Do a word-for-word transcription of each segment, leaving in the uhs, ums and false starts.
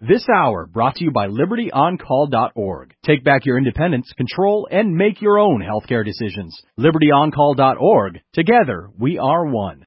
This hour brought to you by Liberty On Call dot org. Take back your independence, control, and make your own healthcare decisions. Liberty On Call dot org. Together, we are one.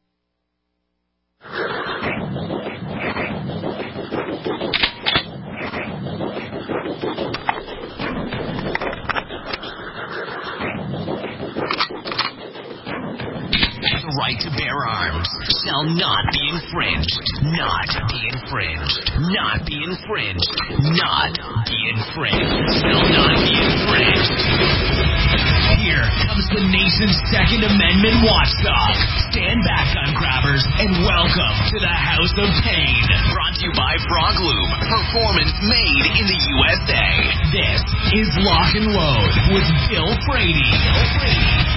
The right to bear arms shall not be infringed. Not be infringed. Not be infringed. Not be infringed. Shall not be infringed. Here comes the nation's Second Amendment watchdog. Stand back, gun grabbers, and welcome to the House of Pain. Brought to you by Frog Lube. Performance made in the U S A. This is Lock and Load with Bill Frady. Bill Frady.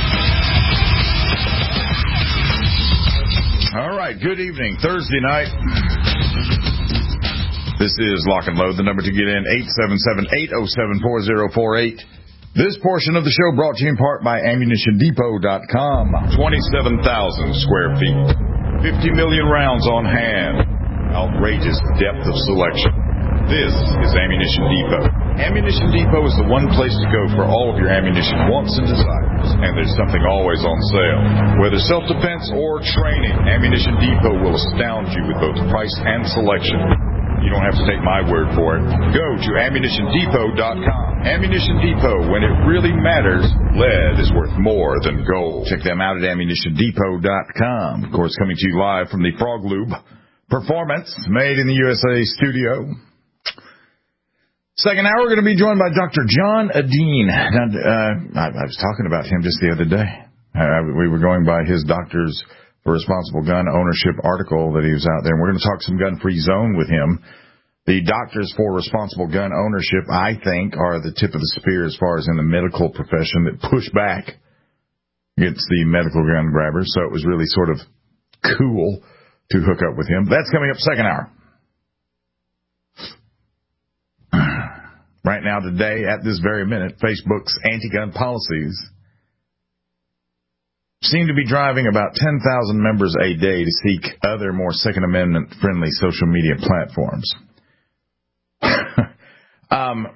All right, good evening. Thursday night. This is Lock and Load. The number to get in, eight seven seven, eight oh seven, four oh four eight. This portion of the show brought to you in part by ammunition depot dot com. twenty-seven thousand square feet. fifty million rounds on hand. Outrageous depth of selection. This is Ammunition Depot. Ammunition Depot is the one place to go for all of your ammunition wants and desires. And there's something always on sale. Whether self-defense or training, Ammunition Depot will astound you with both price and selection. You don't have to take my word for it. Go to ammunition depot dot com. Ammunition Depot, when it really matters, lead is worth more than gold. Check them out at ammunition depot dot com. Of course, coming to you live from the Frog Lube Performance Made in the U S A studio. Second hour, we're going to be joined by Doctor John Adine. Now, uh, I, I was talking about him just the other day. Uh, we were going by his Doctors for Responsible Gun Ownership article that he was out there, and we're going to talk some gun-free zone with him. The Doctors for Responsible Gun Ownership, I think, are the tip of the spear as far as in the medical profession that push back against the medical gun grabbers, so it was really sort of cool to hook up with him. That's coming up second hour. Right now, today, at this very minute, Facebook's anti-gun policies seem to be driving about ten thousand members a day to seek other, more Second Amendment-friendly social media platforms. um,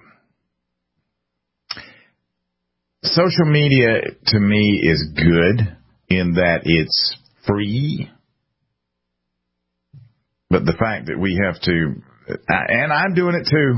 social media, to me, is good in that it's free. But the fact that we have to, and I'm doing it too,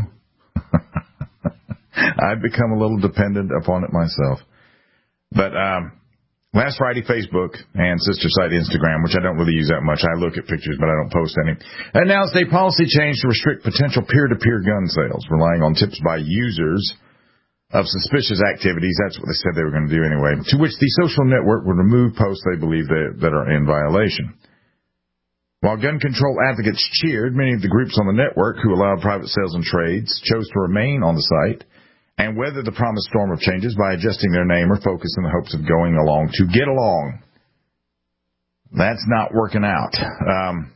I've become a little dependent upon it myself. But um, last Friday, Facebook and sister site Instagram, which I don't really use that much. I look at pictures, but I don't post any, announced a policy change to restrict potential peer-to-peer gun sales, relying on tips by users of suspicious activities. That's what they said they were going to do anyway, to which the social network would remove posts they believe that, that are in violation. While gun control advocates cheered, many of the groups on the network who allowed private sales and trades chose to remain on the site and weather the promised storm of changes by adjusting their name or focus in the hopes of going along to get along. That's not working out. Um,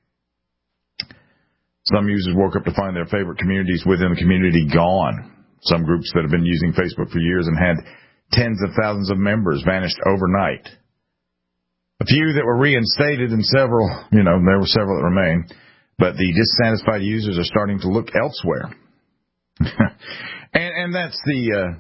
some users woke up to find their favorite communities within the community gone. Some groups that have been using Facebook for years and had tens of thousands of members vanished overnight. A few that were reinstated and several, you know, there were several that remain, but the dissatisfied users are starting to look elsewhere. and, and that's the, uh,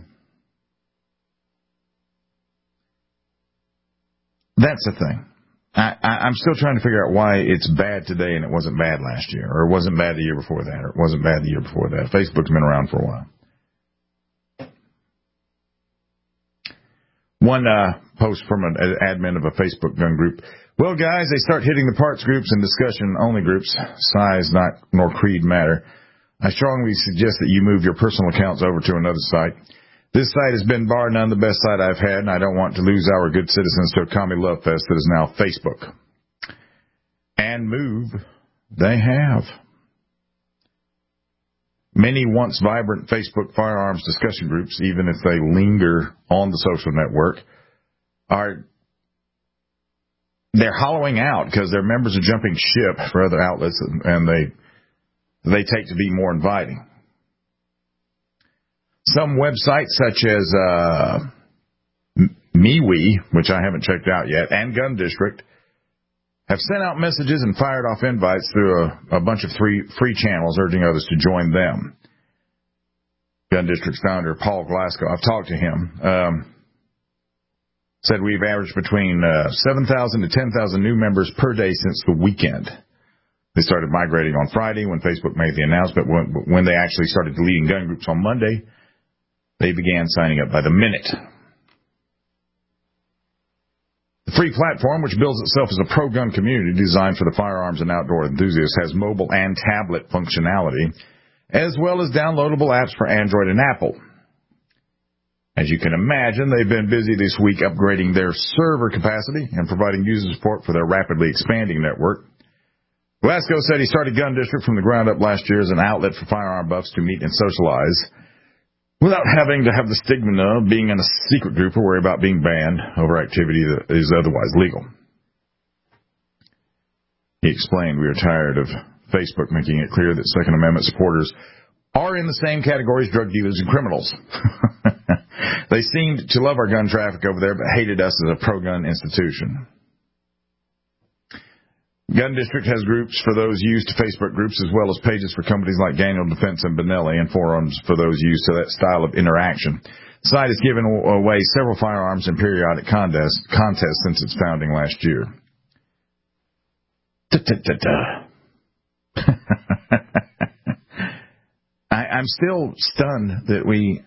that's the thing. I, I, I'm still trying to figure out why it's bad today and it wasn't bad last year, or it wasn't bad the year before that, or it wasn't bad the year before that. Facebook's been around for a while. One uh, post from an admin of a Facebook gun group. Well, guys, they start hitting the parts groups and discussion-only groups. Size not nor creed matter. I strongly suggest that you move your personal accounts over to another site. This site has been bar none the best site I've had, and I don't want to lose our good citizens to a commie love fest that is now Facebook. And move, they have. Many once vibrant Facebook firearms discussion groups, even if they linger on the social network, are they're hollowing out because their members are jumping ship for other outlets, and they they take to be more inviting. Some websites such as uh, MeWe, which I haven't checked out yet, and Gun District have sent out messages and fired off invites through a, a bunch of free, free channels urging others to join them. Gun District's founder, Paul Glasgow, I've talked to him, um, said we've averaged between uh, seven thousand to ten thousand new members per day since the weekend. They started migrating on Friday when Facebook made the announcement. When, when they actually started deleting gun groups on Monday, they began signing up by the minute. The free platform, which bills itself as a pro-gun community designed for the firearms and outdoor enthusiasts, has mobile and tablet functionality, as well as downloadable apps for Android and Apple. As you can imagine, they've been busy this week upgrading their server capacity and providing user support for their rapidly expanding network. Glasgow said he started Gun District from the ground up last year as an outlet for firearm buffs to meet and socialize without having to have the stigma of being in a secret group or worry about being banned over activity that is otherwise legal. He explained, we are tired of Facebook making it clear that Second Amendment supporters are in the same category as drug dealers and criminals. They seemed to love our gun traffic over there, but hated us as a pro-gun institution. Gun District has groups for those used to Facebook groups, as well as pages for companies like Daniel Defense and Benelli, and forums for those used to that style of interaction. The site has given away several firearms in periodic contests, contests since its founding last year. I, I'm still stunned that we...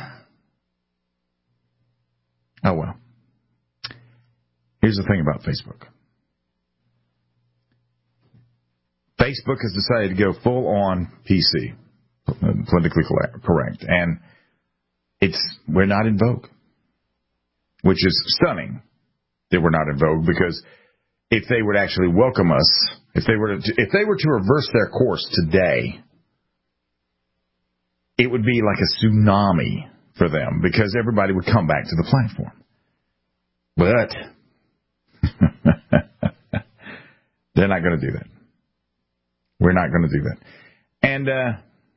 Oh, well. Here's the thing about Facebook. Facebook has decided to go full on P C, politically correct, and it's we're not in vogue, which is stunning that we're not in vogue, because if they would actually welcome us, if they were to, if they were to reverse their course today, it would be like a tsunami for them, because everybody would come back to the platform. But they're not going to do that. We're not going to do that. And uh,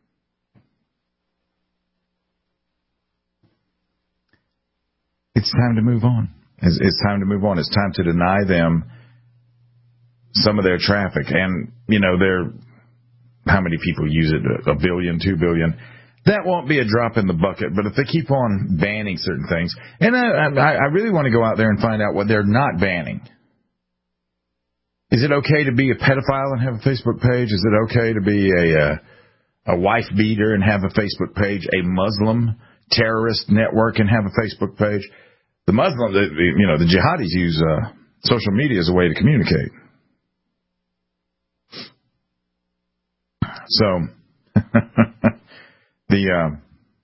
it's time to move on. It's, it's time to move on. It's time to deny them some of their traffic. And, you know, they're, how many people use it? A billion, two billion. That won't be a drop in the bucket. But if they keep on banning certain things, and I, I, I really want to go out there and find out what they're not banning. Is it okay to be a pedophile and have a Facebook page? Is it okay to be a a, a wife beater and have a Facebook page? A Muslim terrorist network and have a Facebook page? The Muslim, the, the, you know, the jihadis use uh, social media as a way to communicate. So the uh,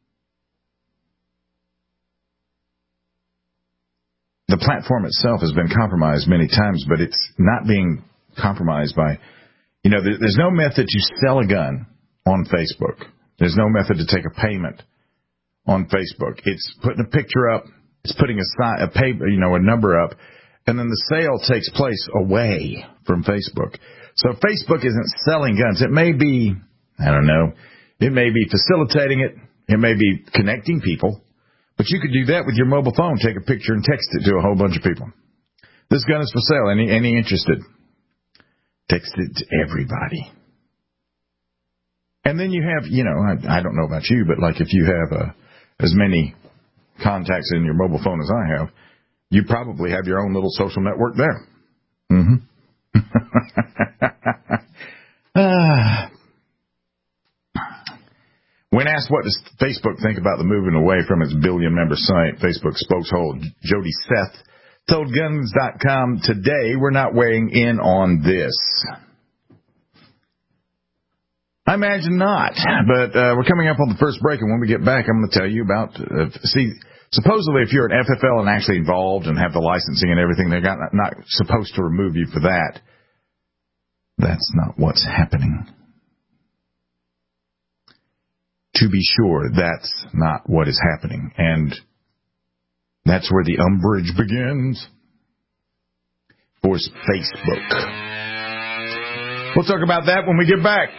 the platform itself has been compromised many times, but it's not being compromised by, you know, there, there's no method to sell a gun on Facebook. There's no method to take a payment on Facebook. It's putting a picture up, it's putting a, sign, a paper, you know, a number up, and then the sale takes place away from Facebook. So Facebook isn't selling guns. It may be, I don't know, it may be facilitating it, it may be connecting people. But you could do that with your mobile phone. Take a picture and text it to a whole bunch of people. This gun is for sale. Any any interested? Text it to everybody. And then you have, you know, I, I don't know about you, but like if you have uh, as many contacts in your mobile phone as I have, you probably have your own little social network there. Mm-hmm. ah. When asked what does Facebook think about the moving away from its billion-member site, Facebook spokesholder Jody Seth told Guns dot com today, we're not weighing in on this. I imagine not, but uh, we're coming up on the first break, and when we get back, I'm going to tell you about, uh, see, supposedly if you're an F F L and actually involved and have the licensing and everything, they're not, not supposed to remove you for that. That's not what's happening. To be sure, that's not what is happening. And that's where the umbrage begins for Facebook. We'll talk about that when we get back.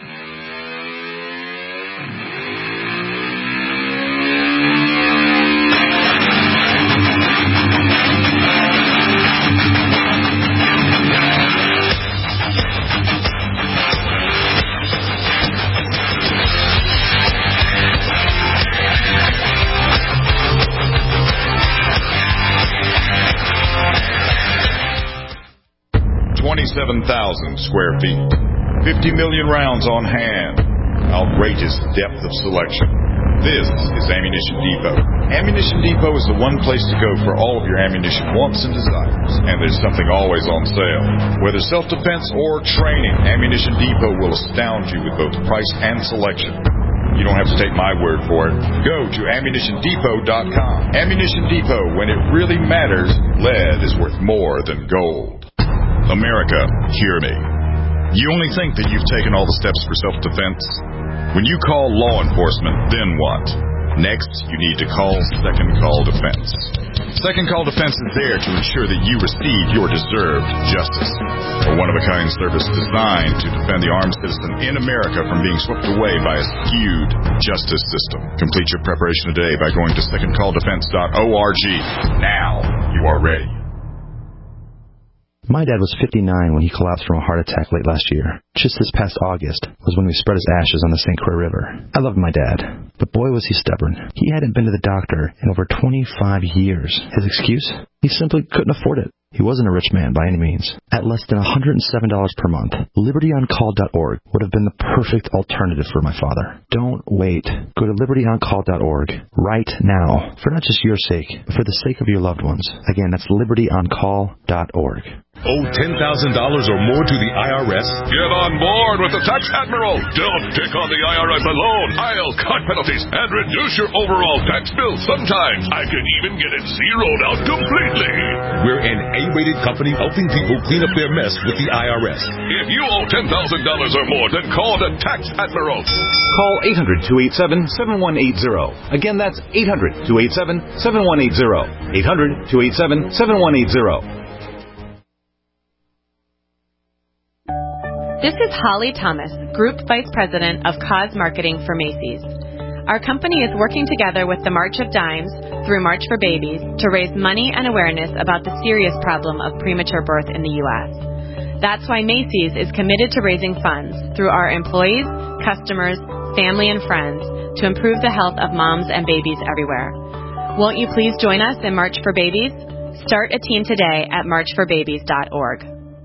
twenty-seven thousand square feet. fifty million rounds on hand. Outrageous depth of selection. This is Ammunition Depot. Ammunition Depot is the one place to go for all of your ammunition wants and desires. And there's something always on sale. Whether self-defense or training, Ammunition Depot will astound you with both price and selection. You don't have to take my word for it. Go to ammunition depot dot com. Ammunition Depot, when it really matters, lead is worth more than gold. America, hear me. You only think that you've taken all the steps for self-defense? When you call law enforcement, then what? Next, you need to call Second Call Defense. Second Call Defense is there to ensure that you receive your deserved justice. A one-of-a-kind service designed to defend the armed citizen in America from being swept away by a skewed justice system. Complete your preparation today by going to second call defense dot org. Now you are ready. My dad was fifty-nine when he collapsed from a heart attack late last year. Just this past August was when we spread his ashes on the Saint Croix River. I loved my dad, but boy was he stubborn. He hadn't been to the doctor in over twenty-five years. His excuse? He simply couldn't afford it. He wasn't a rich man by any means. At less than one hundred seven dollars per month, liberty on call dot org would have been the perfect alternative for my father. Don't wait. Go to liberty on call dot org right now, for not just your sake, but for the sake of your loved ones. Again, that's liberty on call dot org. Owe ten thousand dollars or more to the I R S? Get on board with the Tax Admiral. Don't take on the I R S alone. I'll cut penalties and reduce your overall tax bill. Sometimes I can even get it zeroed out completely. We're an A-rated company helping people clean up their mess with the I R S. If you owe ten thousand dollars or more, then call the Tax Admiral. Call eight hundred, two eight seven, seven one eight zero. Again, that's eight hundred, two eight seven, seven one eight zero. eight hundred, two eight seven, seven one eight zero. This is Holly Thomas, Group Vice President of Cause Marketing for Macy's. Our company is working together with the March of Dimes through March for Babies to raise money and awareness about the serious problem of premature birth in the U S. That's why Macy's is committed to raising funds through our employees, customers, family, and friends to improve the health of moms and babies everywhere. Won't you please join us in March for Babies? Start a team today at march for babies dot org.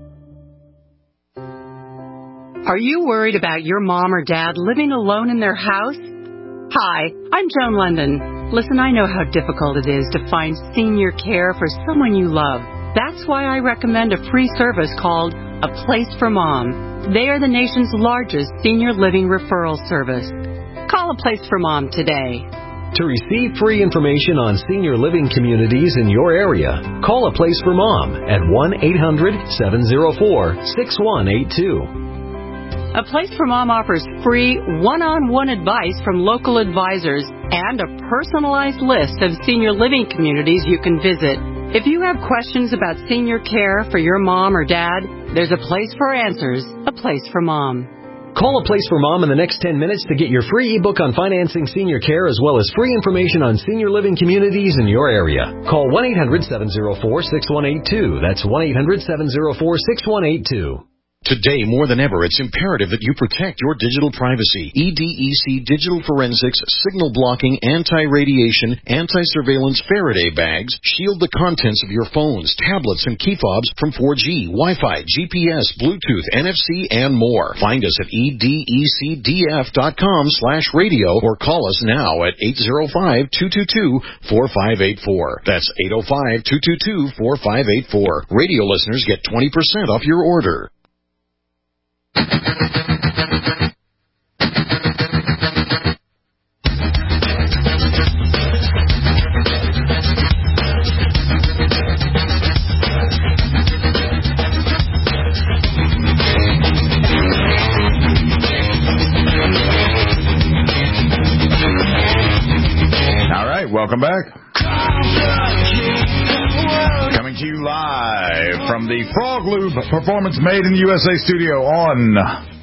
Are you worried about your mom or dad living alone in their house? Hi, I'm Joan London. Listen, I know how difficult it is to find senior care for someone you love. That's why I recommend a free service called A Place for Mom. They are the nation's largest senior living referral service. Call A Place for Mom today. To receive free information on senior living communities in your area, call A Place for Mom at one eight hundred, seven oh four, six one eight two. A Place for Mom offers free one-on-one advice from local advisors and a personalized list of senior living communities you can visit. If you have questions about senior care for your mom or dad, there's a place for answers, A Place for Mom. Call A Place for Mom in the next ten minutes to get your free ebook on financing senior care as well as free information on senior living communities in your area. Call one eight hundred, seven oh four, six one eight two. That's one eight hundred, seven oh four, six one eight two. Today, more than ever, it's imperative that you protect your digital privacy. E D E C Digital Forensics, signal blocking, anti-radiation, anti-surveillance Faraday bags shield the contents of your phones, tablets, and key fobs from four G, Wi-Fi, G P S, Bluetooth, N F C, and more. Find us at E D E C D F dot com slash radio or call us now at eight oh five, two two two, four five eight four. That's eight oh five, two two two, four five eight four. Radio listeners get twenty percent off your order. All right, welcome back. Coming to you live from the Frog Lube Performance Made in the U S A studio on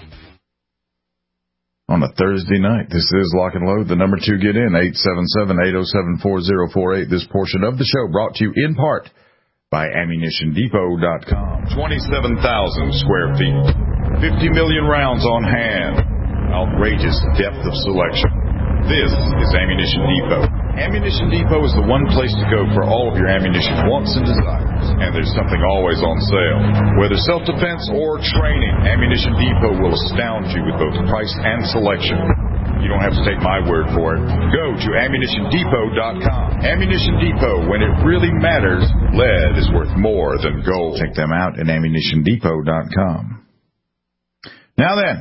on a Thursday night. This is Lock and Load. The number to get in, eight seven seven, eight oh seven, four oh four eight. This portion of the show brought to you in part by ammunition depot dot com. twenty-seven thousand square feet. fifty million rounds on hand. Outrageous depth of selection. This is Ammunition Depot. Ammunition Depot is the one place to go for all of your ammunition wants and desires. And there's something always on sale. Whether self-defense or training, Ammunition Depot will astound you with both price and selection. You don't have to take my word for it. Go to ammunition depot dot com. Ammunition Depot, when it really matters, lead is worth more than gold. Check them out at ammunition depot dot com. Now then.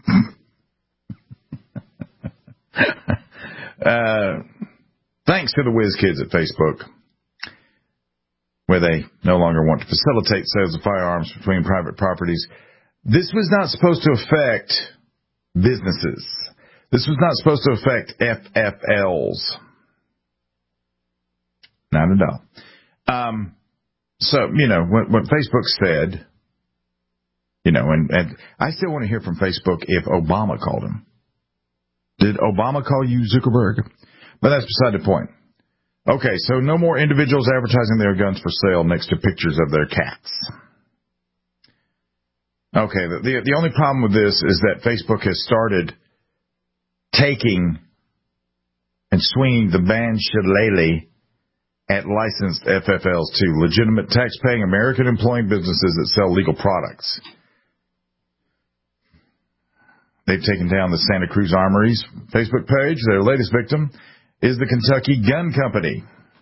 uh... Thanks to the whiz kids at Facebook, where they no longer want to facilitate sales of firearms between private properties. This was not supposed to affect businesses. This was not supposed to affect F F Ls. Not at all. Um, so, you know, what, what Facebook said, you know, and, and I still want to hear from Facebook if Obama called him. Did Obama call you Zuckerberg? But that's beside the point. Okay, so no more individuals advertising their guns for sale next to pictures of their cats. Okay, the, the, the only problem with this is that Facebook has started taking and swinging the ban shillelagh at licensed F F Ls too, legitimate tax-paying American employing businesses that sell legal products. They've taken down the Santa Cruz Armory's Facebook page. Their latest victim is the Kentucky Gun Company.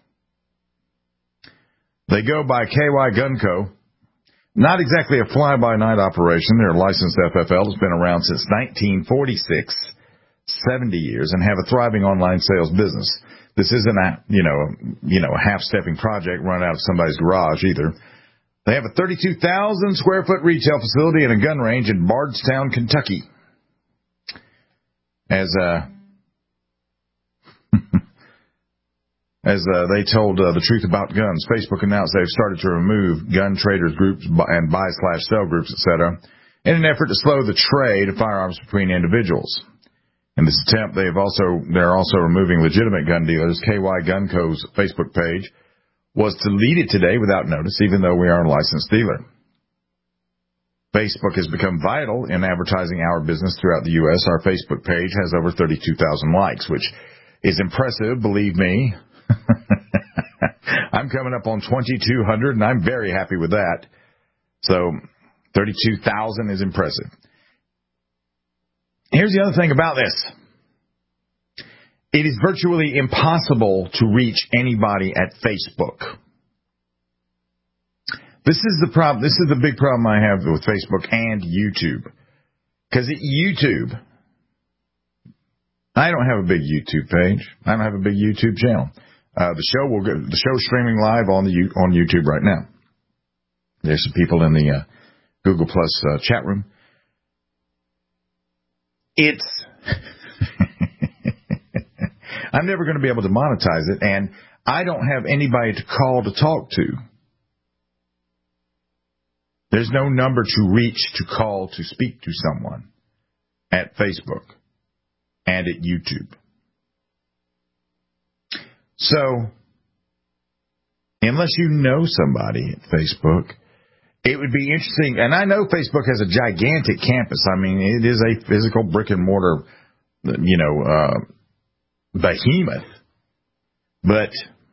They go by K Y Gun Co. Not exactly a fly-by-night operation. Their licensed F F L has been around since nineteen forty-six, seventy years, and have a thriving online sales business. This isn't a, you know, you know, a half-stepping project run out of somebody's garage either. They have a thirty-two thousand square foot retail facility and a gun range in Bardstown, Kentucky. As uh As uh, they told uh, the truth about guns, Facebook announced they've started to remove gun traders groups and buy-slash-sell groups, et cetera, in an effort to slow the trade of firearms between individuals. In this attempt, they've also they're also removing legitimate gun dealers. K Y Gun Co.'s Facebook page was deleted today without notice, even though we are a licensed dealer. Facebook has become vital in advertising our business throughout the U S Our Facebook page has over thirty-two thousand likes, which is impressive, believe me. I'm coming up on twenty-two hundred, and I'm very happy with that. So thirty-two thousand is impressive. Here's the other thing about this. It is virtually impossible to reach anybody at Facebook. This is the problem. This is the big problem I have with Facebook and YouTube. Because at YouTube, I don't have a big YouTube page. I don't have a big YouTube channel. Uh, the show will go, the show's streaming live on the on YouTube right now. There's some people in the uh, Google Plus uh, chat room. It's I'm never going to be able to monetize it, and I don't have anybody to call to talk to. There's no number to reach, to call, to speak to someone at Facebook and at YouTube. So, unless you know somebody at Facebook, it would be interesting. And I know Facebook has a gigantic campus. I mean, it is a physical brick and mortar, you know, uh, behemoth. But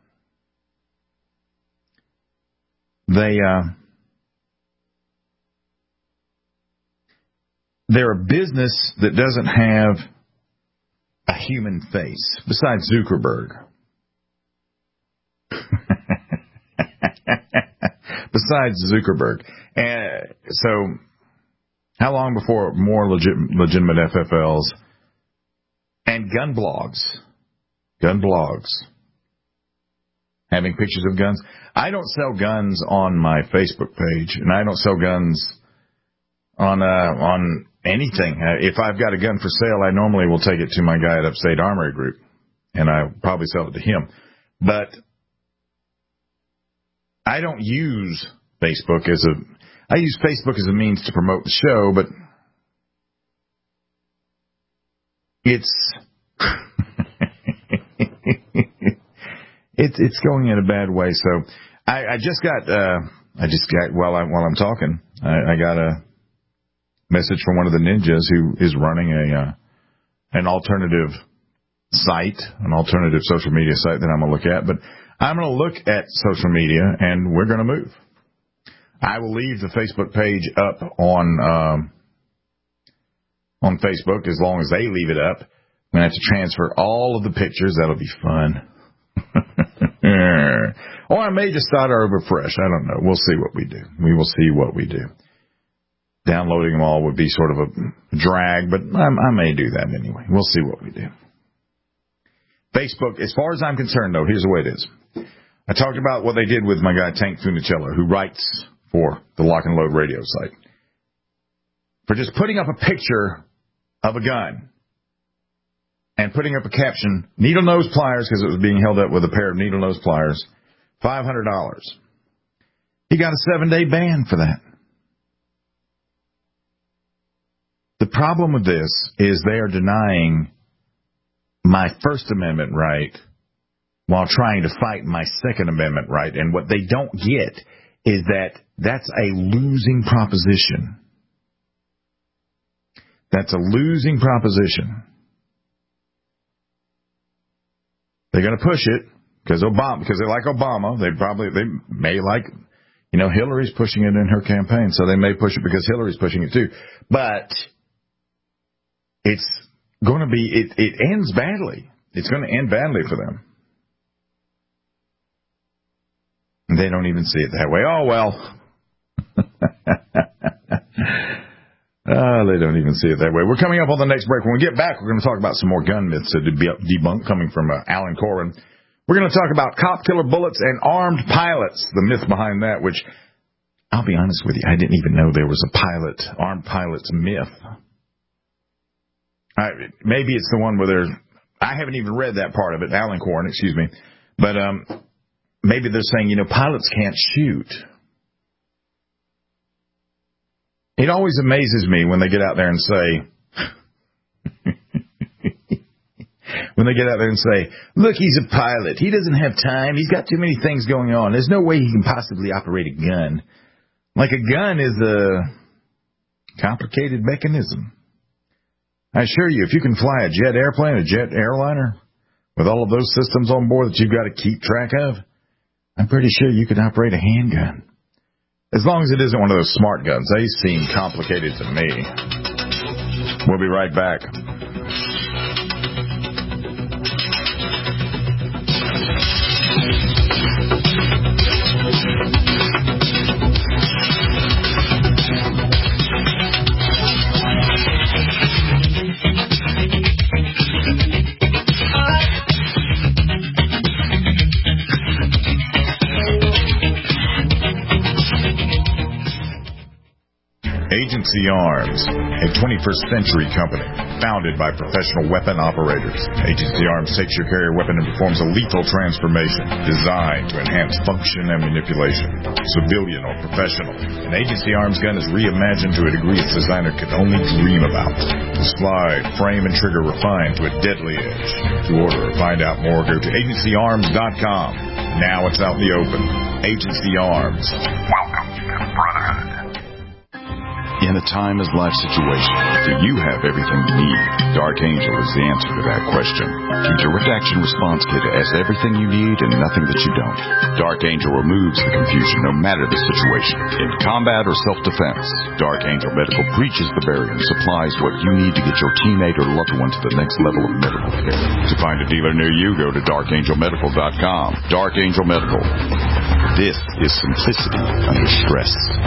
they, uh, they're a business that doesn't have a human face, besides Zuckerberg. Besides Zuckerberg. And so, how long before more legit, legitimate F F Ls and gun blogs, gun blogs, having pictures of guns? I don't sell guns on my Facebook page, and I don't sell guns on uh, on anything. Uh, if I've got a gun for sale, I normally will take it to my guy at Upstate Armory Group, and I'll probably sell it to him. But I don't use Facebook as a, I use Facebook as a means to promote the show, but it's, it's, it's going in a bad way. So I, I just got, uh, I just got, while I, while I'm talking, I, I got a message from one of the ninjas who is running a, uh, an alternative site, an alternative social media site that I'm going to look at. But I'm going to look at social media, and we're going to move. I will leave the Facebook page up on um, on Facebook as long as they leave it up. I'm going to have to transfer all of the pictures. That'll be fun. Or I may just start over fresh. I don't know. We'll see what we do. We will see what we do. Downloading them all would be sort of a drag, but I, I may do that anyway. We'll see what we do. Facebook, as far as I'm concerned, though, here's the way it is. I talked about what they did with my guy, Tank Funicello, who writes for the Lock and Load radio site. For just putting up a picture of a gun and putting up a caption, needle nose pliers, because it was being held up with a pair of needle nose pliers, five hundred dollars. He got a seven-day ban for that. The problem with this is they are denying my First Amendment right while trying to fight my Second Amendment right. And what they don't get is that that's a losing proposition. That's a losing proposition. They're going to push it because Obama, because they like Obama. They probably, they may like, you know, Hillary's pushing it in her campaign, so they may push it because Hillary's pushing it too. But it's going to be, it, it ends badly. It's going to end badly for them. They don't even see it that way. Oh, well. Oh, they don't even see it that way. We're coming up on the next break. When we get back, we're going to talk about some more gun myths to debunk coming from uh, Alan Coren. We're going to talk about cop killer bullets and armed pilots, the myth behind that, which, I'll be honest with you, I didn't even know there was a pilot, armed pilots myth. I, maybe it's the one where there's, I haven't even read that part of it, Alan Coren, excuse me, but um, maybe they're saying, you know, pilots can't shoot. It always amazes me when they get out there and say, when they get out there and say, look, he's a pilot. He doesn't have time. He's got too many things going on. There's no way he can possibly operate a gun. Like a gun is a complicated mechanism. I assure you, if you can fly a jet airplane, a jet airliner, with all of those systems on board that you've got to keep track of, I'm pretty sure you can operate a handgun. As long as it isn't one of those smart guns. They seem complicated to me. We'll be right back. Agency Arms, a twenty-first century company founded by professional weapon operators. Agency Arms takes your carrier weapon and performs a lethal transformation designed to enhance function and manipulation. Civilian or professional, an Agency Arms gun is reimagined to a degree its designer could only dream about. The slide, frame, and trigger refined to a deadly edge. To order or find out more, go to agency arms dot com. Now it's out in the open. Agency Arms. Welcome to the Brotherhood. In a time-as-life situation, do you have everything you need? Dark Angel is the answer to that question. Your direct action response kit has everything you need and nothing that you don't. Dark Angel removes the confusion no matter the situation. In combat or self-defense, Dark Angel Medical breaches the barrier and supplies what you need to get your teammate or loved one to the next level of medical care. To find a dealer near you, go to dark angel medical dot com. Dark Angel Medical. This is simplicity under stress.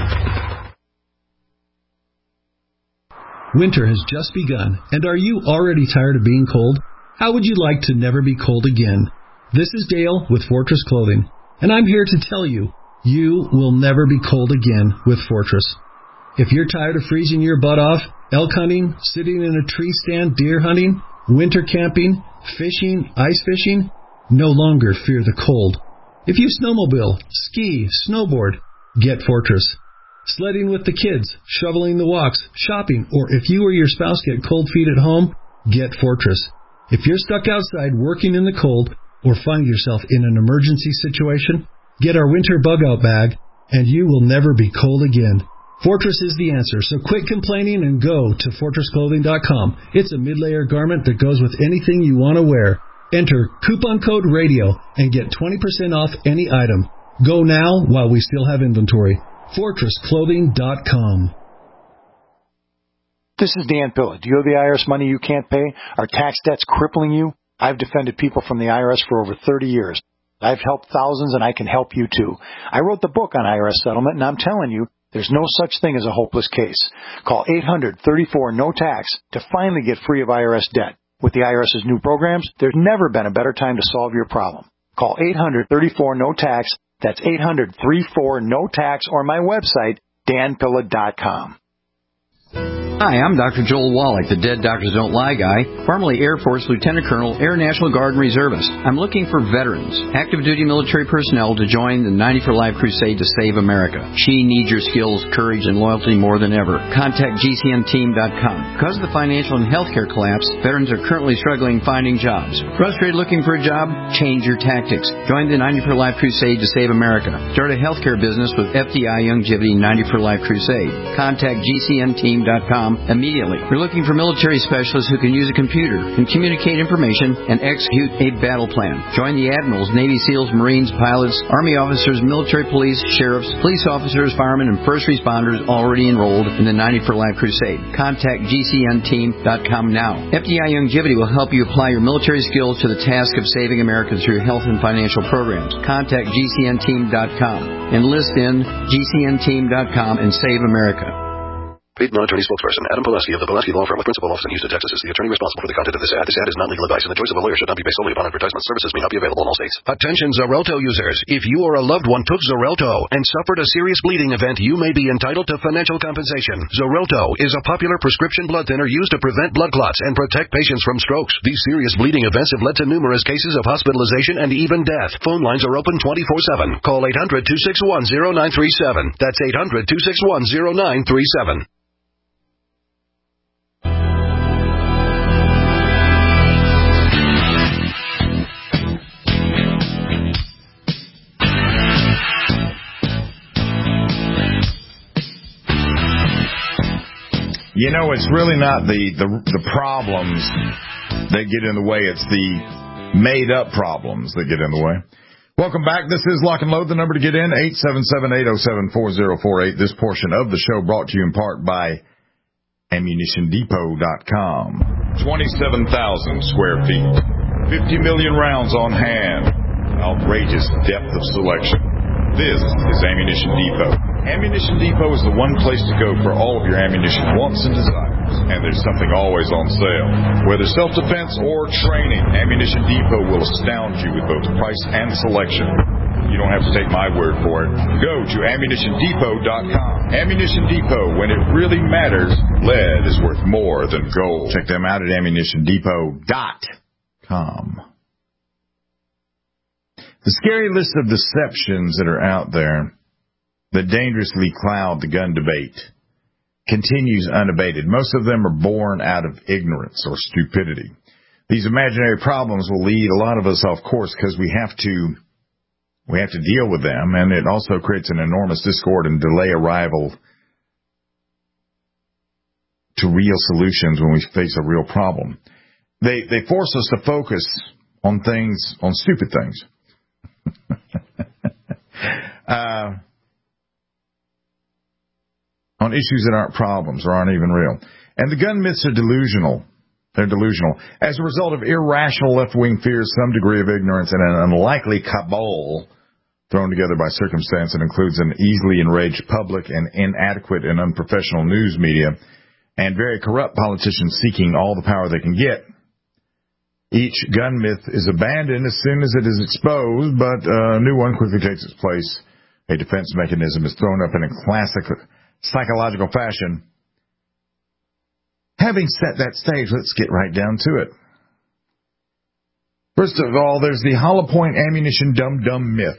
Winter has just begun, and are you already tired of being cold? How would you like to never be cold again? This is Dale with Fortress Clothing, and I'm here to tell you, you will never be cold again with Fortress. If you're tired of freezing your butt off, elk hunting, sitting in a tree stand, deer hunting, winter camping, fishing, ice fishing, no longer fear the cold. If you snowmobile, ski, snowboard, get Fortress. Sledding with the kids, shoveling the walks, shopping, or if you or your spouse get cold feet at home, get Fortress. If you're stuck outside working in the cold or find yourself in an emergency situation, get our winter bug-out bag, and you will never be cold again. Fortress is the answer, so quit complaining and go to fortress clothing dot com. It's a mid-layer garment that goes with anything you want to wear. Enter coupon code radio and get twenty percent off any item. Go now while we still have inventory. fortress clothing dot com. This is Dan Pilla. Do you owe the I R S money you can't pay? Are tax debts crippling you? I've defended people from the I R S for over thirty years. I've helped thousands, and I can help you too. I wrote the book on I R S settlement, and I'm telling you, there's no such thing as a hopeless case. Call eight hundred, thirty-four, no tax to finally get free of I R S debt. With the I R S's new programs, there's never been a better time to solve your problem. Call eight hundred, thirty-four, no tax. That's eight hundred, thirty-four, no tax, or my website, dan pilla dot com. Hi, I'm Doctor Joel Wallach, the Dead Doctors Don't Lie guy, formerly Air Force Lieutenant Colonel, Air National Guard and Reservist. I'm looking for veterans, active duty military personnel to join the ninety for Life crusade to save America. She needs your skills, courage, and loyalty more than ever. Contact G C N team dot com. Because of the financial and healthcare collapse, veterans are currently struggling finding jobs. Frustrated looking for a job? Change your tactics. Join the ninety for Life crusade to save America. Start a healthcare business with F D I Longevity ninety for Life crusade. Contact G C N team dot com immediately. We're looking for military specialists who can use a computer and communicate information and execute a battle plan. Join the admirals, Navy SEALs, Marines, pilots, Army officers, military police, sheriffs, police officers, firemen, and first responders already enrolled in the ninety for Life crusade. Contact G C N team dot com now. F D I Longevity will help you apply your military skills to the task of saving America through health and financial programs. Contact G C N team dot com. Enlist in G C N team dot com and save America. Paid non-attorney spokesperson Adam Pulaski of the Pulaski Law Firm with principal office in Houston, Texas is the attorney responsible for the content of this ad. This ad is not legal advice, and the choice of a lawyer should not be based solely upon advertisement. Services may not be available in all states. Attention Xarelto users. If you or a loved one took Xarelto and suffered a serious bleeding event, you may be entitled to financial compensation. Xarelto is a popular prescription blood thinner used to prevent blood clots and protect patients from strokes. These serious bleeding events have led to numerous cases of hospitalization and even death. Phone lines are open twenty-four seven. Call eight hundred, two six one, zero nine three seven. That's eight hundred, two six one, zero nine three seven. You know, it's really not the, the the problems that get in the way. It's the made-up problems that get in the way. Welcome back. This is Lock and Load. The number to get in, eight seven seven, eight oh seven, four oh four eight. This portion of the show brought to you in part by ammunition depot dot com. twenty-seven thousand square feet. fifty million rounds on hand. Outrageous depth of selection. This is Ammunition Depot. Ammunition Depot is the one place to go for all of your ammunition wants and desires. And there's something always on sale. Whether self-defense or training, Ammunition Depot will astound you with both price and selection. You don't have to take my word for it. Go to ammunition depot dot com. Ammunition Depot, when it really matters, lead is worth more than gold. Check them out at ammunition depot dot com. The scary list of deceptions that are out there that dangerously cloud the gun debate continues unabated. Most of them are born out of ignorance or stupidity. These imaginary problems will lead a lot of us off course because we have to we have to deal with them, and it also creates an enormous discord and delay arrival to real solutions when we face a real problem. They they force us to focus on things, on stupid things. uh on issues that aren't problems or aren't even real. And the gun myths are delusional. They're delusional. As a result of irrational left-wing fears, some degree of ignorance, and an unlikely cabal thrown together by circumstance that includes an easily enraged public and inadequate and unprofessional news media, and very corrupt politicians seeking all the power they can get. Each gun myth is abandoned as soon as it is exposed, but a new one quickly takes its place. A defense mechanism is thrown up in a classic psychological fashion. Having set that stage, let's get right down to it. First of all, there's the hollow point ammunition dum-dum myth.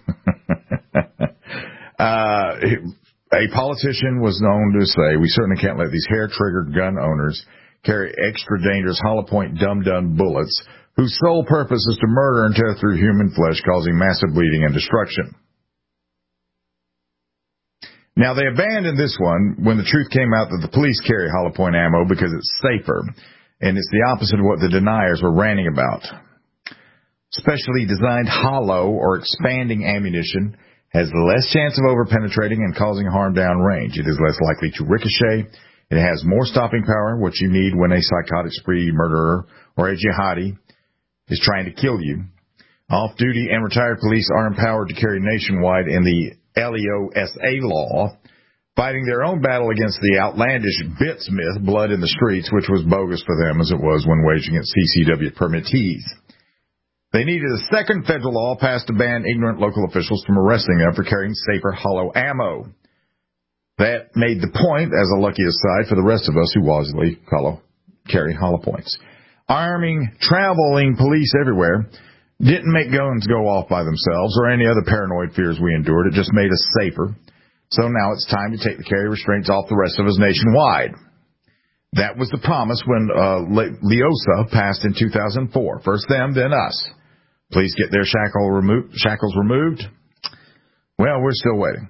uh, a politician was known to say, we certainly can't let these hair-triggered gun owners carry extra dangerous hollow point dum-dum bullets whose sole purpose is to murder and tear through human flesh, causing massive bleeding and destruction. Now, they abandoned this one when the truth came out that the police carry hollow point ammo because it's safer, and it's the opposite of what the deniers were ranting about. Specially designed hollow or expanding ammunition has less chance of over-penetrating and causing harm downrange. It is less likely to ricochet. It has more stopping power, what you need when a psychotic spree murderer or a jihadi is trying to kill you. Off-duty and retired police are empowered to carry nationwide in the L E O S A law, fighting their own battle against the outlandish Bits myth, blood in the streets, which was bogus for them as it was when waging its C C W permittees. They needed a second federal law passed to ban ignorant local officials from arresting them for carrying safer hollow ammo. That made the point as a lucky aside for the rest of us who wisely carry hollow points. Arming traveling police everywhere didn't make guns go off by themselves or any other paranoid fears we endured. It just made us safer. So now it's time to take the carry restraints off the rest of us nationwide. That was the promise when uh, LEOSA passed in two thousand four. First them, then us. Please get their shackle remo- shackles removed. Well, we're still waiting.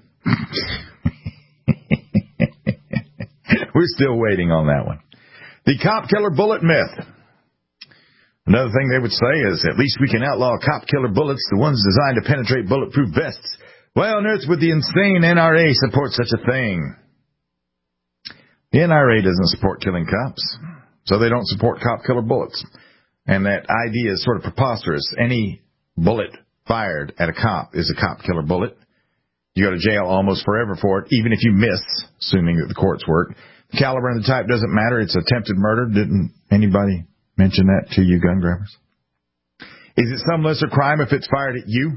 We're still waiting on that one. The cop killer bullet myth. Another thing they would say is, at least we can outlaw cop killer bullets, the ones designed to penetrate bulletproof vests. Why on earth would the insane N R A support such a thing? The N R A doesn't support killing cops, so they don't support cop killer bullets. And that idea is sort of preposterous. Any bullet fired at a cop is a cop killer bullet. You go to jail almost forever for it, even if you miss, assuming that the courts work. The caliber and the type doesn't matter. It's attempted murder. Didn't anybody mention that to you, gun grabbers? Is it some lesser crime if it's fired at you?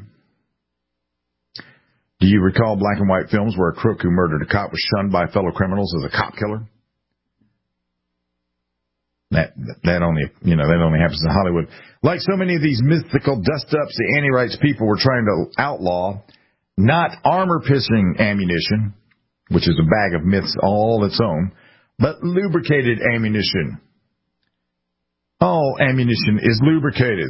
Do you recall black and white films where a crook who murdered a cop was shunned by fellow criminals as a cop killer? That that only you know that only happens in Hollywood. Like so many of these mythical dust-ups, the anti-rights people were trying to outlaw not armor-piercing ammunition, which is a bag of myths all its own, but lubricated ammunition. All ammunition is lubricated.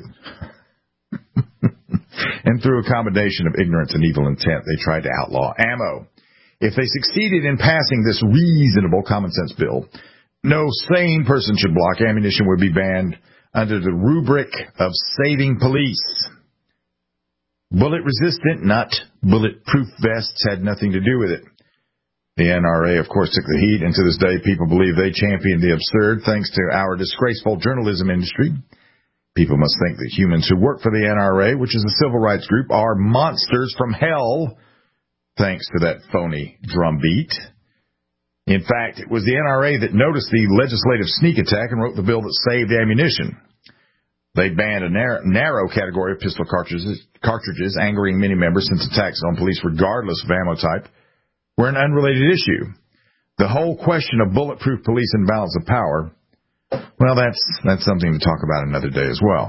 And through a combination of ignorance and evil intent, they tried to outlaw ammo. If they succeeded in passing this reasonable common sense bill, no sane person should block. Ammunition would be banned under the rubric of saving police. Bullet-resistant, not bulletproof vests had nothing to do with it. The N R A, of course, took the heat, and to this day, people believe they championed the absurd thanks to our disgraceful journalism industry. People must think that humans who work for the N R A, which is a civil rights group, are monsters from hell, thanks to that phony drumbeat. In fact, it was the N R A that noticed the legislative sneak attack and wrote the bill that saved ammunition. They banned a narrow, narrow category of pistol cartridges, cartridges, angering many members since attacks on police, regardless of ammo type, were an unrelated issue. The whole question of bulletproof police and balance of power, well, that's that's something to talk about another day as well.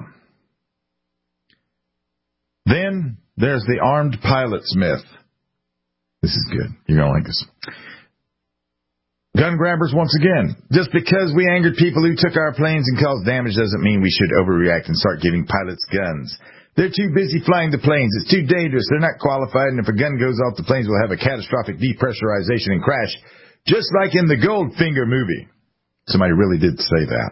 Then there's the armed pilots myth. This is good. You're going to like this. Gun grabbers once again. Just because we angered people who took our planes and caused damage doesn't mean we should overreact and start giving pilots guns. They're too busy flying the planes. It's too dangerous. They're not qualified, and if a gun goes off, the planes will have a catastrophic depressurization and crash, just like in the Goldfinger movie. Somebody really did say that.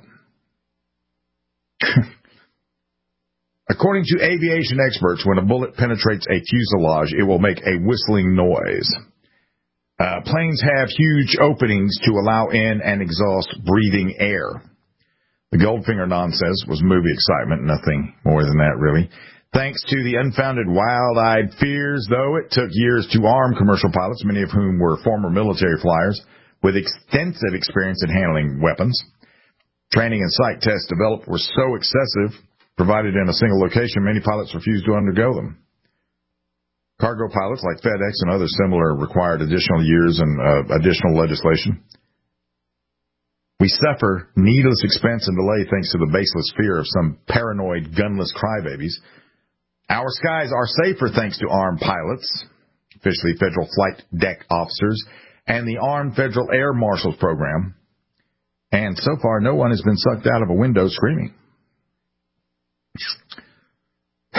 According to aviation experts, when a bullet penetrates a fuselage, it will make a whistling noise. Uh, planes have huge openings to allow in and exhaust breathing air. The Goldfinger nonsense was movie excitement, nothing more than that, really. Thanks to the unfounded wild-eyed fears, though, it took years to arm commercial pilots, many of whom were former military flyers, with extensive experience in handling weapons. Training and sight tests developed were so excessive, provided in a single location, many pilots refused to undergo them. Cargo pilots like FedEx and others similar required additional years and uh, additional legislation. We suffer needless expense and delay thanks to the baseless fear of some paranoid, gunless crybabies. Our skies are safer thanks to armed pilots, officially federal flight deck officers, and the Armed Federal Air Marshals Program. And so far, no one has been sucked out of a window screaming.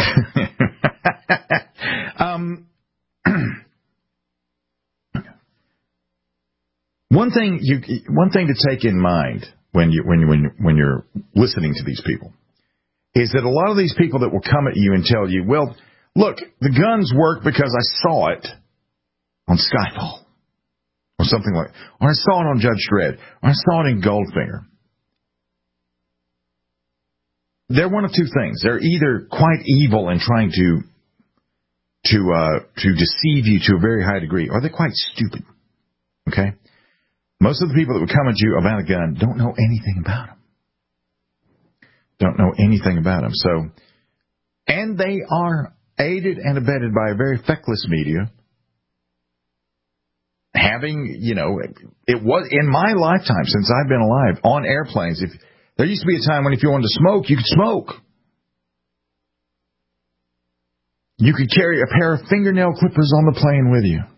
um, One thing you, one thing to take in mind when you when you, when you, when you're listening to these people is that a lot of these people that will come at you and tell you, well, look, the guns work because I saw it on Skyfall or something like, or I saw it on Judge Dredd, or I saw it in Goldfinger. They're one of two things. They're either quite evil and trying to to uh, to deceive you to a very high degree, or they're quite stupid. Okay? Most of the people that would come at you about a gun don't know anything about them. Don't know anything about them. So, and they are aided and abetted by a very feckless media. Having, you know, it was in my lifetime since I've been alive on airplanes. If there used to be a time when if you wanted to smoke, you could smoke. You could carry a pair of fingernail clippers on the plane with you.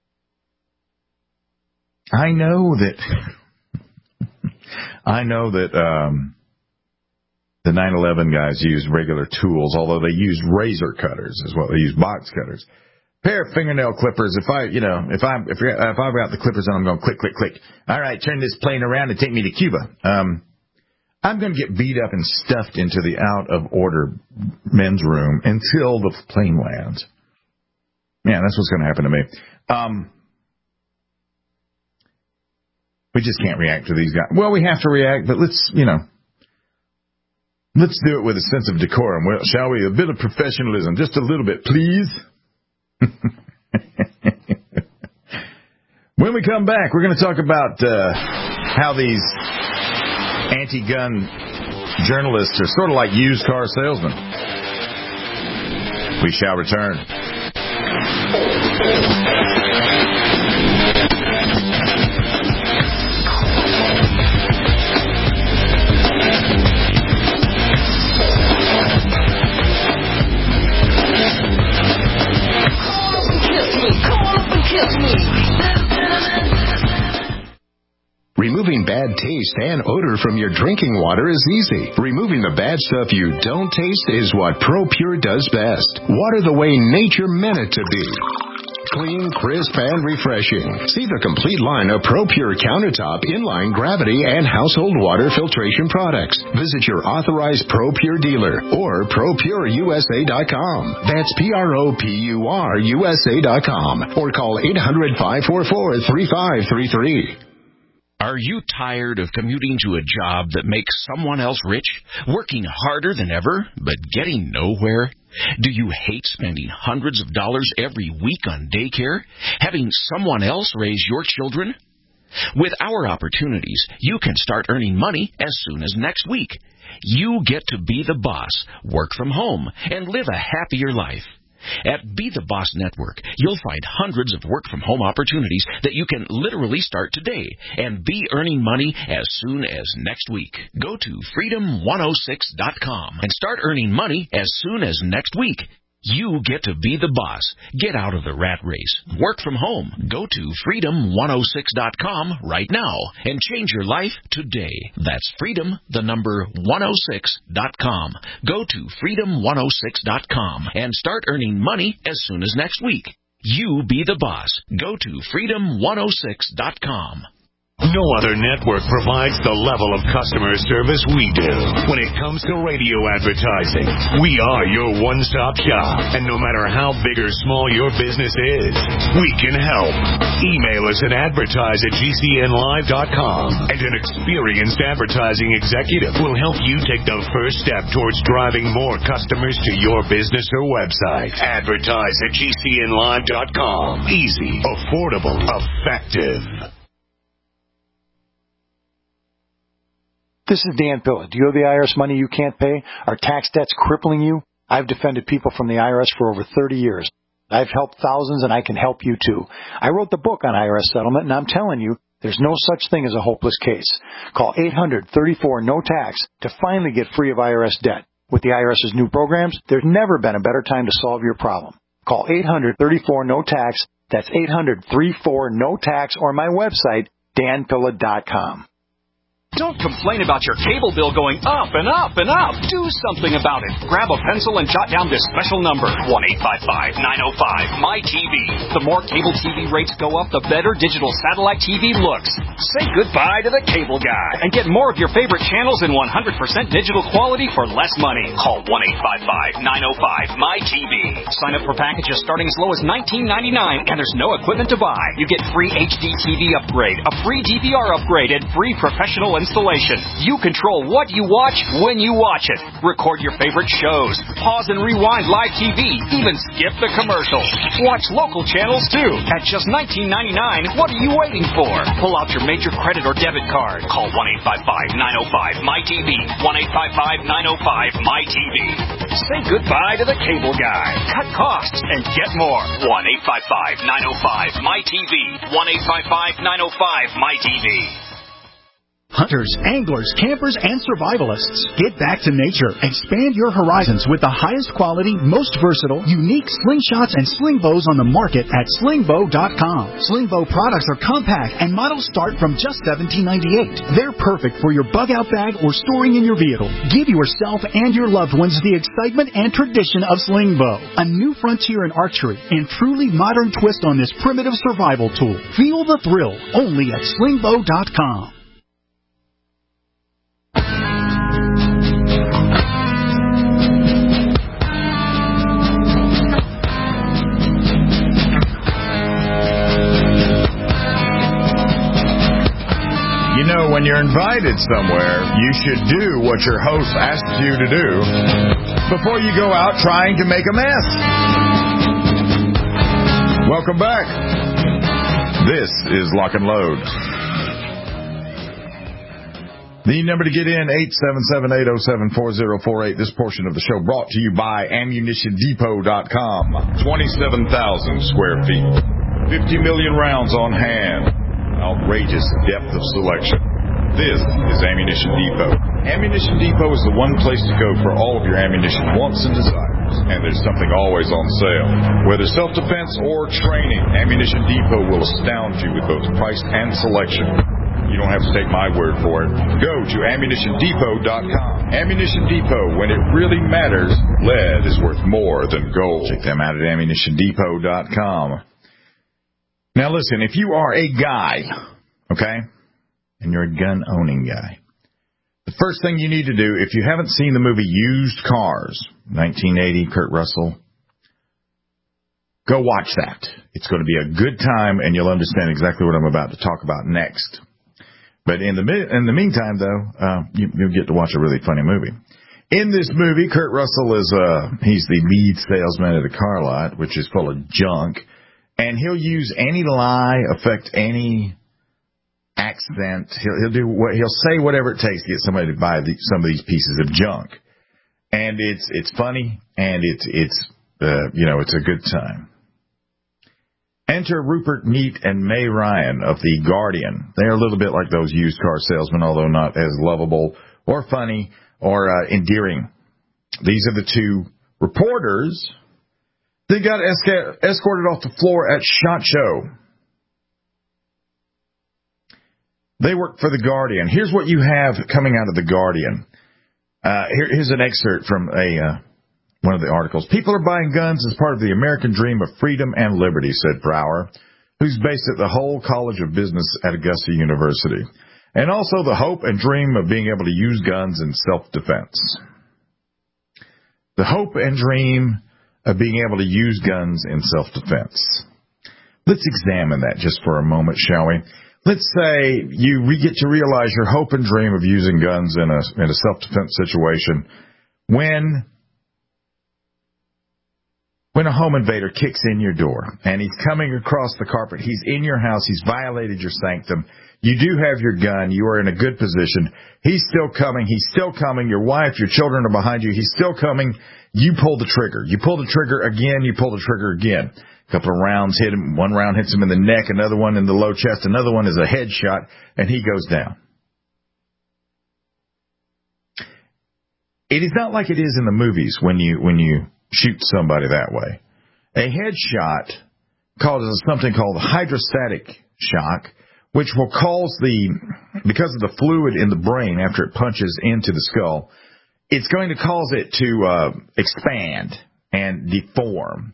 I know that. I know that um, the nine eleven guys use regular tools, although they use razor cutters, is what they use, box cutters. Pair of fingernail clippers. If I, you know, if I if if I've got the clippers on, I'm going click, click, click. All right, turn this plane around and take me to Cuba. Um, I'm going to get beat up and stuffed into the out of order men's room until the plane lands. Yeah, that's what's going to happen to me. Um, we just can't react to these guys. Well, we have to react, but let's, you know, let's do it with a sense of decorum. Well, shall we? A bit of professionalism, just a little bit, please. When we come back, we're going to talk about uh, how these anti-gun journalists are sort of like used car salesmen. We shall return. Removing bad taste and odor from your drinking water is easy. Removing the bad stuff you don't taste is what ProPure does best. Water the way nature meant it to be. Clean, crisp, and refreshing. See the complete line of ProPure countertop, inline, gravity, and household water filtration products. Visit your authorized ProPure dealer or Pro Pure U S A dot com. That's P R O P U R U S A dot com. Or call eight hundred, five four four, three five three three. Are you tired of commuting to a job that makes someone else rich, working harder than ever, but getting nowhere? Do you hate spending hundreds of dollars every week on daycare, having someone else raise your children? With our opportunities, you can start earning money as soon as next week. You get to be the boss, work from home, and live a happier life. At Be the Boss Network, you'll find hundreds of work-from-home opportunities that you can literally start today and be earning money as soon as next week. Go to freedom one oh six dot com and start earning money as soon as next week. You get to be the boss. Get out of the rat race. Work from home. Go to freedom one oh six dot com right now and change your life today. That's freedom, the number one oh six dot com. Go to freedom one oh six dot com and start earning money as soon as next week. You be the boss. Go to freedom one oh six dot com. No other network provides the level of customer service we do. When it comes to radio advertising, we are your one-stop shop. And no matter how big or small your business is, we can help. Email us at advertise at G C N live dot com, and an experienced advertising executive will help you take the first step towards driving more customers to your business or website. Advertise at G C N live dot com. Easy, affordable, effective. This is Dan Pilla. Do you owe the I R S money you can't pay? Are tax debts crippling you? I've defended people from the I R S for over thirty years. I've helped thousands, and I can help you too. I wrote the book on I R S settlement, and I'm telling you, there's no such thing as a hopeless case. Call eight hundred, thirty-four, no tax to finally get free of I R S debt. With the IRS's new programs, there's never been a better time to solve your problem. Call eight hundred, thirty-four, no tax. That's eight hundred, thirty-four, no tax, or my website, dan pilla dot com. Don't complain about your cable bill going up and up and up. Do something about it. Grab a pencil and jot down this special number, one eight five five, nine oh five, M Y T V. The more cable T V rates go up, the better digital satellite T V looks. Say goodbye to the cable guy and get more of your favorite channels in one hundred percent digital quality for less money. Call one eight five five, nine oh five, M Y T V. Sign up for packages starting as low as nineteen ninety-nine, and there's no equipment to buy. You get free H D T V upgrade, a free D V R upgrade, and free professional installation. You control what you watch when you watch it. Record your favorite shows. Pause and rewind live T V. Even skip the commercials. Watch local channels too. At just nineteen ninety-nine, what are you waiting for? Pull out your major credit or debit card. Call one eight five five, nine oh five, M Y T V. one eight five five, nine oh five, M Y T V. Say goodbye to the cable guy. Cut costs and get more. one eight five five, nine oh five, M Y T V. one eight five five, nine oh five, M Y T V. Hunters, anglers, campers, and survivalists. Get back to nature. Expand your horizons with the highest quality, most versatile, unique slingshots and sling bows on the market at sling bow dot com. Sling bow products are compact and models start from just seventeen ninety-eight. They're perfect for your bug out bag or storing in your vehicle. Give yourself and your loved ones the excitement and tradition of sling bow. A new frontier in archery and truly modern twist on this primitive survival tool. Feel the thrill only at sling bow dot com. You know, when you're invited somewhere, you should do what your host asks you to do before you go out trying to make a mess. Welcome back. This is Lock and Load. The number to get in, eight seven seven, eight oh seven, four oh four eight. This portion of the show brought to you by ammunition depot dot com. twenty-seven thousand square feet. fifty million rounds on hand. Outrageous depth of selection. This is Ammunition Depot. Ammunition Depot is the one place to go for all of your ammunition wants and desires. And there's something always on sale. Whether self-defense or training, Ammunition Depot will astound you with both price and selection. You don't have to take my word for it. Go to ammunition depot dot com. Ammunition Depot, when it really matters, lead is worth more than gold. Check them out at ammunition depot dot com. Now listen, if you are a guy, okay, and you're a gun-owning guy, the first thing you need to do, if you haven't seen the movie Used Cars, nineteen eighty, Kurt Russell, go watch that. It's going to be a good time, and you'll understand exactly what I'm about to talk about next. But in the in the meantime, though, uh, you, you'll get to watch a really funny movie. In this movie, Kurt Russell is uh, he's the lead salesman at a car lot, which is full of junk. And he'll use any lie, affect any accent. He'll, he'll do what he'll say, whatever it takes to get somebody to buy the, some of these pieces of junk. And it's it's funny, and it's it's uh, you know it's a good time. Enter Rupert Neat and May Ryan of The Guardian. They're a little bit like those used car salesmen, although not as lovable or funny or uh, endearing. These are the two reporters. They got esca- escorted off the floor at SHOT Show. They work for The Guardian. Here's what you have coming out of The Guardian. Uh, here, here's an excerpt from a uh, one of the articles. People are buying guns as part of the American dream of freedom and liberty, said Brower, who's based at the Hull College of Business at Augusta University, and also the hope and dream of being able to use guns in self-defense. The hope and dream of being able to use guns in self-defense. Let's examine that just for a moment, shall we? Let's say you re- get to realize your hope and dream of using guns in a in a self-defense situation when when a home invader kicks in your door and he's coming across the carpet. He's in your house. He's violated your sanctum. You do have your gun. You are in a good position. He's still coming. He's still coming. Your wife, your children are behind you. He's still coming. You pull the trigger. You pull the trigger again. You pull the trigger again. A couple of rounds hit him. One round hits him in the neck. Another one in the low chest. Another one is a headshot, and he goes down. It is not like it is in the movies when you when you shoot somebody that way. A headshot causes something called hydrostatic shock, which will cause the, because of the fluid in the brain after it punches into the skull, it's going to cause it to uh, expand and deform.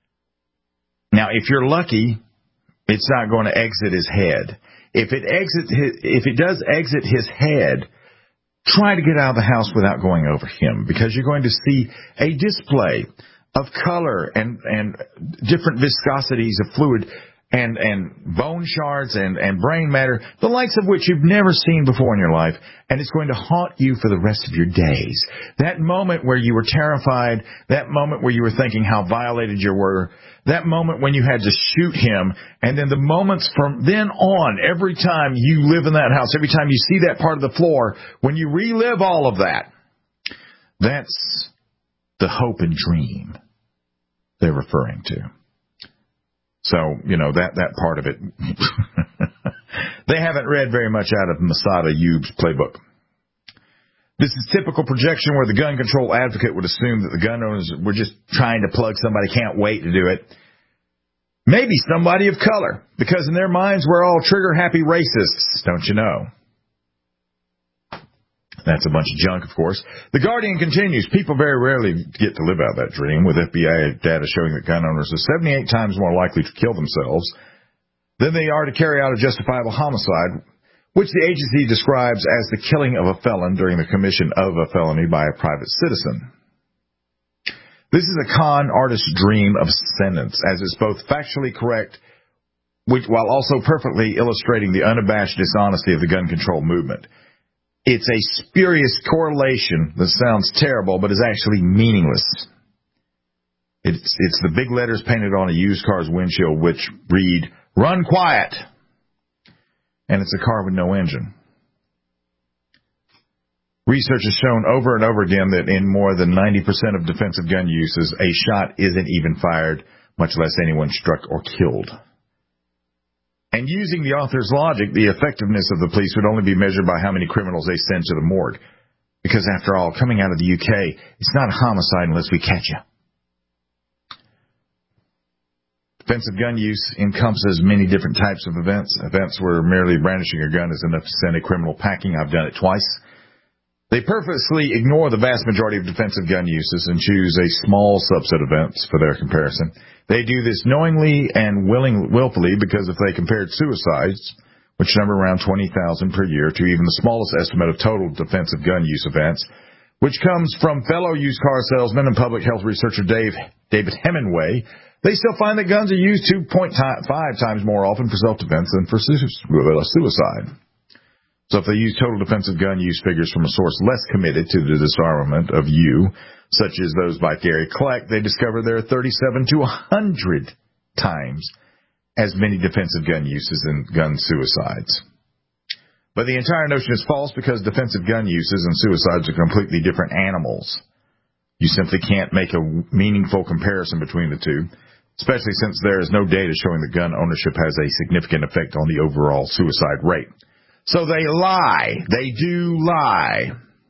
Now, if you're lucky, it's not going to exit his head. If it exits, his, if it does exit his head, try to get out of the house without going over him, because you're going to see a display of color and, and different viscosities of fluid and, and bone shards and, and brain matter, the likes of which you've never seen before in your life, and it's going to haunt you for the rest of your days. That moment where you were terrified, that moment where you were thinking how violated you were, that moment when you had to shoot him, and then the moments from then on, every time you live in that house, every time you see that part of the floor, when you relive all of that, that's the hope and dream they're referring to. So, you know, that, that part of it, they haven't read very much out of Masada Yube's playbook. This is typical projection where the gun control advocate would assume that the gun owners were just trying to plug somebody, can't wait to do it. Maybe somebody of color, because in their minds we're all trigger-happy racists, don't you know? That's a bunch of junk, of course. The Guardian continues, people very rarely get to live out that dream, with F B I data showing that gun owners are seventy-eight times more likely to kill themselves than they are to carry out a justifiable homicide, which the agency describes as the killing of a felon during the commission of a felony by a private citizen. This is a con artist's dream of sentence, as it's both factually correct, which, while also perfectly illustrating the unabashed dishonesty of the gun control movement. It's a spurious correlation that sounds terrible, but is actually meaningless. It's, it's the big letters painted on a used car's windshield, which read, "Run quiet," and it's a car with no engine. Research has shown over and over again that in more than ninety percent of defensive gun uses, a shot isn't even fired, much less anyone struck or killed. And using the author's logic, the effectiveness of the police would only be measured by how many criminals they send to the morgue. Because after all, coming out of the U K, it's not a homicide unless we catch you. Defensive gun use encompasses many different types of events. Events where merely brandishing a gun is enough to send a criminal packing. I've done it twice. They purposely ignore the vast majority of defensive gun uses and choose a small subset of events for their comparison. They do this knowingly and willing, willfully, because if they compared suicides, which number around twenty thousand per year, to even the smallest estimate of total defensive gun use events, which comes from fellow used car salesman and public health researcher Dave, David Hemingway, they still find that guns are used two point five times more often for self-defense than for suicide. So if they use total defensive gun use figures from a source less committed to the disarmament of you, such as those by Gary Kleck, they discover there are thirty-seven to one hundred times as many defensive gun uses and gun suicides. But the entire notion is false, because defensive gun uses and suicides are completely different animals. You simply can't make a meaningful comparison between the two, especially since there is no data showing that gun ownership has a significant effect on the overall suicide rate. So they lie. They do lie.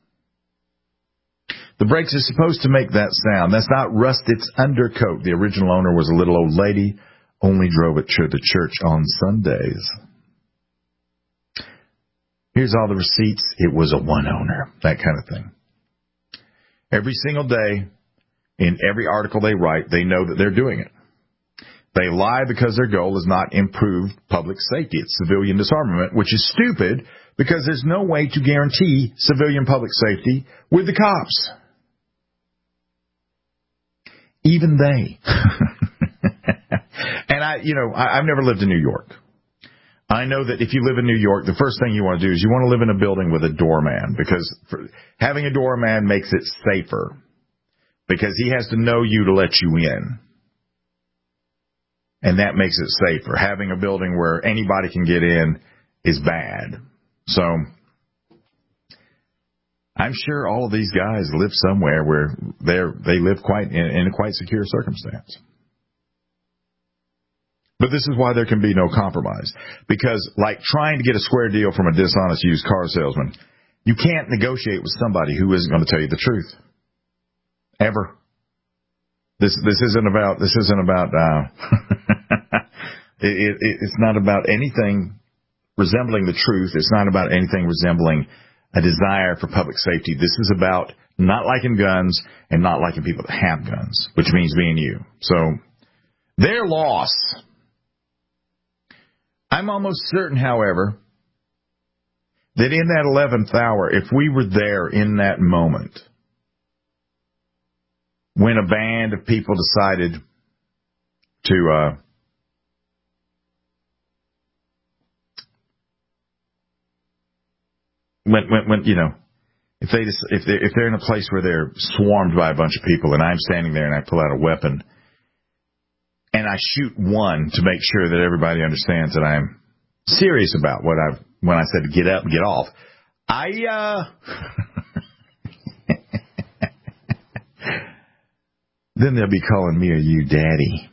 The brakes are supposed to make that sound. That's not rust, it's undercoat. The original owner was a little old lady, only drove it to the church on Sundays. Here's all the receipts. It was a one owner. That kind of thing. Every single day, in every article they write, they know that they're doing it. They lie because their goal is not improved public safety. It's civilian disarmament, which is stupid because there's no way to guarantee civilian public safety with the cops. Even they. And I, you know, I, I've never lived in New York. I know that if you live in New York, the first thing you want to do is you want to live in a building with a doorman, because for, having a doorman makes it safer, because he has to know you to let you in. And that makes it safer. Having a building where anybody can get in is bad. So I'm sure all of these guys live somewhere where they're, they live quite in, in a quite secure circumstance. But this is why there can be no compromise. Because, like trying to get a square deal from a dishonest used car salesman, you can't negotiate with somebody who isn't going to tell you the truth. Ever. This this isn't about this isn't about uh, it, it, it's not about anything resembling the truth. It's not about anything resembling a desire for public safety. This is about not liking guns and not liking people that have guns, which means me and you. So, their loss. I'm almost certain, however, that in that eleventh hour, if we were there in that moment, when a band of people decided to uh, when, when, when you know, if they just, if they if they're in a place where they're swarmed by a bunch of people, and I'm standing there and I pull out a weapon and I shoot one to make sure that everybody understands that I'm serious about what I've when I said to get up and get off, I uh. Then they'll be calling me a you daddy.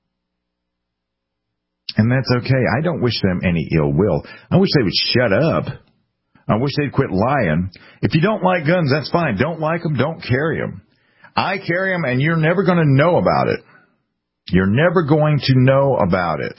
And that's okay. I don't wish them any ill will. I wish they would shut up. I wish they'd quit lying. If you don't like guns, that's fine. Don't like them, don't carry them. I carry them, and you're never going to know about it. You're never going to know about it.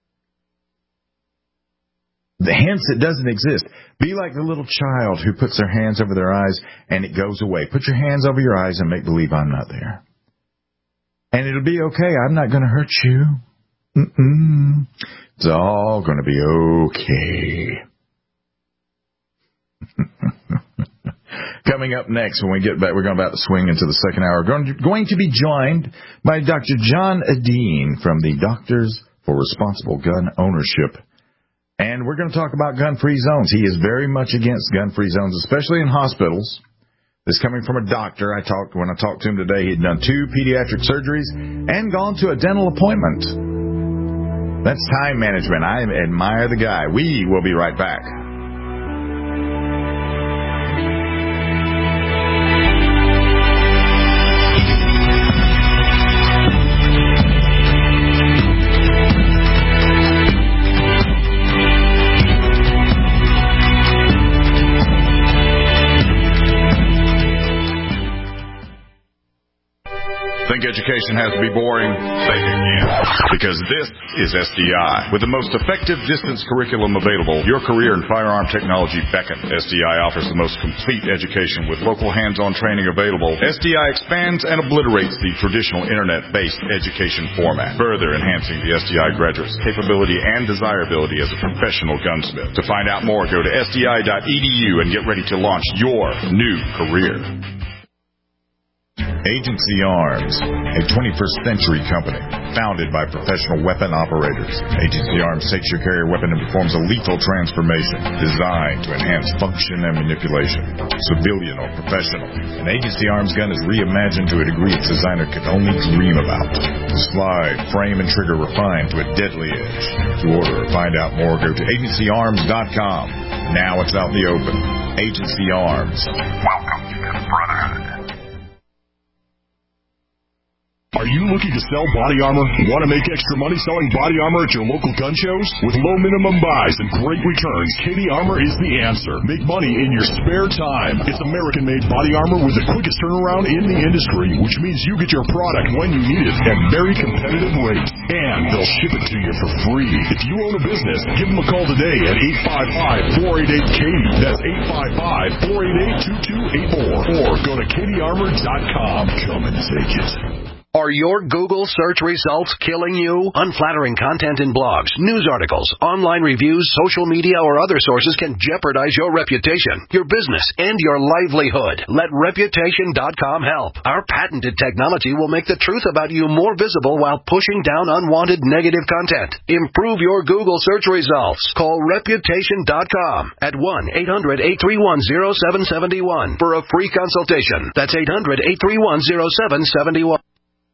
Hence, it doesn't exist. Be like the little child who puts their hands over their eyes, and it goes away. Put your hands over your eyes and make believe I'm not there. And it'll be okay. I'm not going to hurt you. Mm-mm. It's all going to be okay. Coming up next, when we get back, we're going about to swing into the second hour. Going to, going to be joined by Doctor John Adine from the Doctors for Responsible Gun Ownership. And we're going to talk about gun-free zones. He is very much against gun-free zones, especially in hospitals. This coming from a doctor. I talked when I talked to him today. He'd done two pediatric surgeries and gone to a dental appointment. That's time management. I admire the guy. We will be right back. Think education has to be boring? Think again. Because this is S D I. With the most effective distance curriculum available, your career in firearm technology beckons. S D I offers the most complete education with local hands-on training available. S D I expands and obliterates the traditional internet-based education format, further enhancing the S D I graduate's capability and desirability as a professional gunsmith. To find out more, go to S D I dot E D U and get ready to launch your new career. Agency Arms, a twenty-first century company founded by professional weapon operators. Agency Arms takes your carrier weapon and performs a lethal transformation designed to enhance function and manipulation, civilian or professional. An Agency Arms gun is reimagined to a degree its designer could only dream about. The slide, frame, and trigger refined to a deadly edge. To order or find out more, go to agency arms dot com. Now it's out in the open. Agency Arms. Welcome to the Brotherhood. Are you looking to sell body armor? Want to make extra money selling body armor at your local gun shows? With low minimum buys and great returns, Katie Armor is the answer. Make money in your spare time. It's American-made body armor with the quickest turnaround in the industry, which means you get your product when you need it at very competitive rates. And they'll ship it to you for free. If you own a business, give them a call today at eight five five, four eight eight, Katie. That's eight five five, four eight eight, two two eight four. Or go to katie armor dot com. Come and take it. Are your Google search results killing you? Unflattering content in blogs, news articles, online reviews, social media, or other sources can jeopardize your reputation, your business, and your livelihood. Let reputation dot com help. Our patented technology will make the truth about you more visible while pushing down unwanted negative content. Improve your Google search results. Call reputation dot com at one eight hundred, eight three one, zero seven seven one for a free consultation. That's eight hundred, eight three one, zero seven seven one.